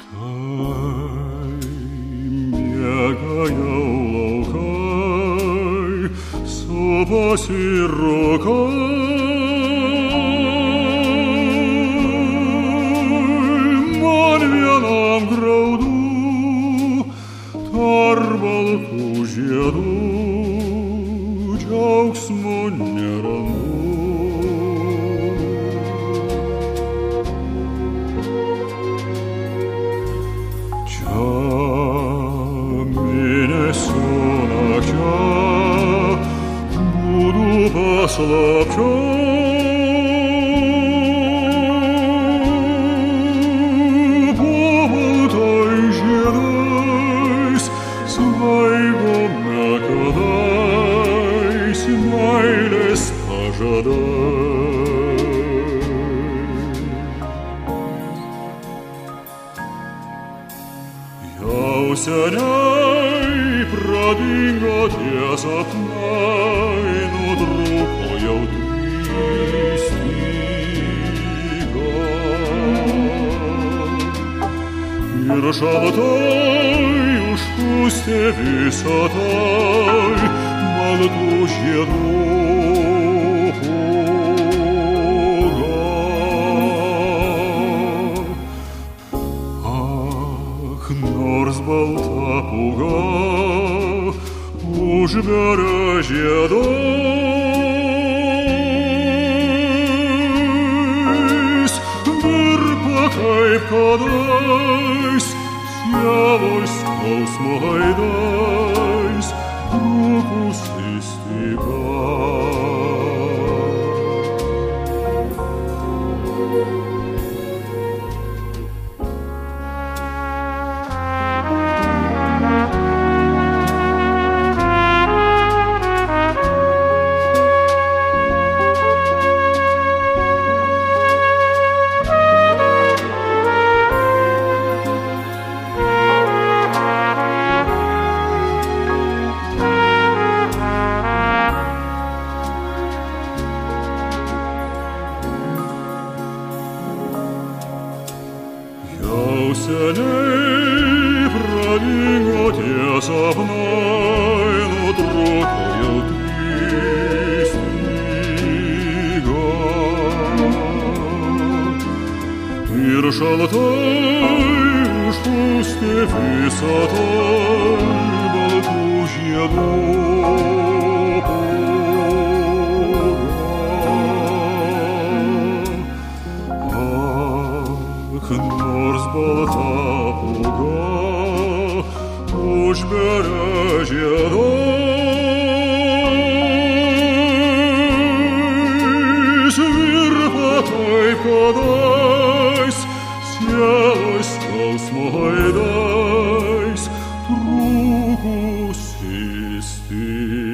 Štai miega jau laukai, supasi rokai. Man vienam graudu tarp baltų žiedų, džiaugsmo nerandu. Paslapčio po baltais žiedais svaigome kadais meilės pažadai. Jau seniai pradingo tie sapnai, nutrūko jau trys styga. Ir šaltai užpustė visą tai baltų žiedų pūga. Ach, nors balta pūga užberia žiedais, virpa kaip kadais, sielos skausmo aidais, trūkusi styga. Jau seniai pradingo tie sapnai, nutrūko jau trys styga. Ir šaltai užpustė visą tai baltų žiedų pūga. Nors balta pūga užberia žiedais, virpa kaip kadais, sielos skausmo aidais, trūkusi styga.